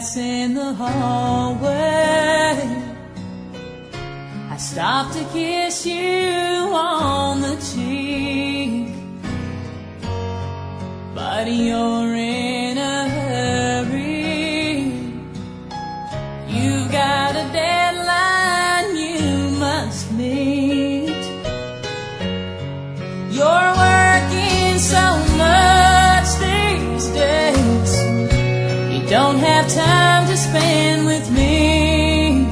pass in the hallway, I stop to kiss you on the cheek, but you're in a hurry. You've got a deadline you must meet. You're working so much these days, you don't have time to spend with me.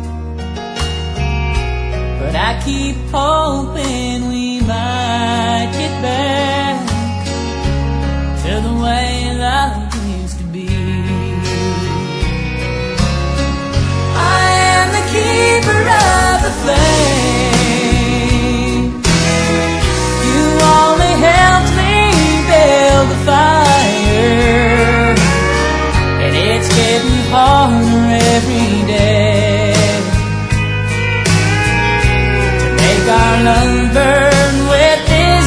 But I keep hoping we might get back to the way love used to be. I am the keeper of the flame. You only helped me build the fire, and it's getting harder every day to make our love burn with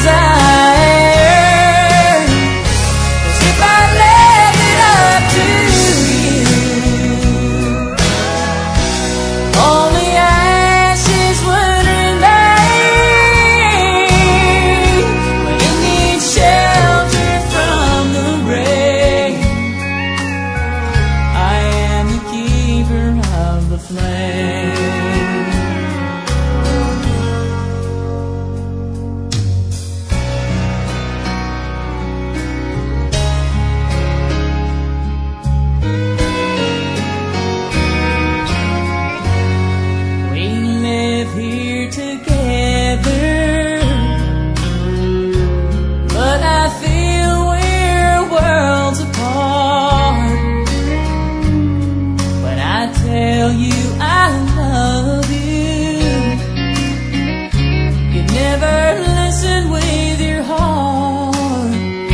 desire. 'Cause if I left it up to you, only ashes would remain. But it needs shelter from the rain. I am the keeper of the flame. We live here together, but I feel we're worlds apart. When I tell you I love you, you never listen with your heart.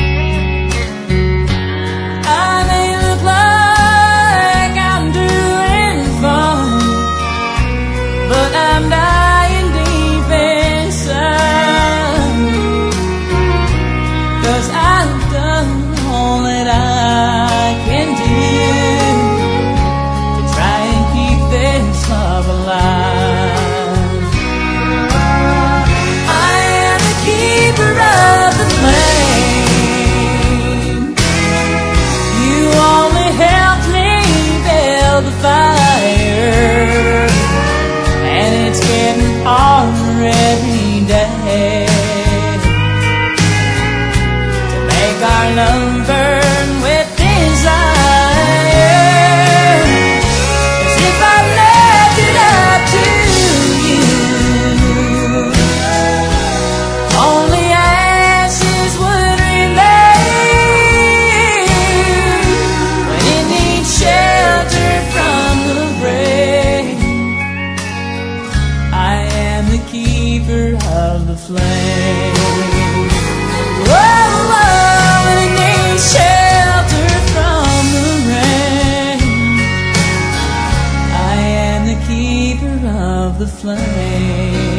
I may look like I'm doing fine, but I'm dying deep inside. 'Cause I've done all that I can do to try and keep this love alive. I am the keeper of the flame. You only helped me build the fire, and it's getting harder every day to make our love burn with desire. 'Cause if I left it up to you, only ashes would remain. But it needs shelter from the rain. I am the keeper of the flame. Oh, and it needs shelter from the rain. I am the keeper of the flame.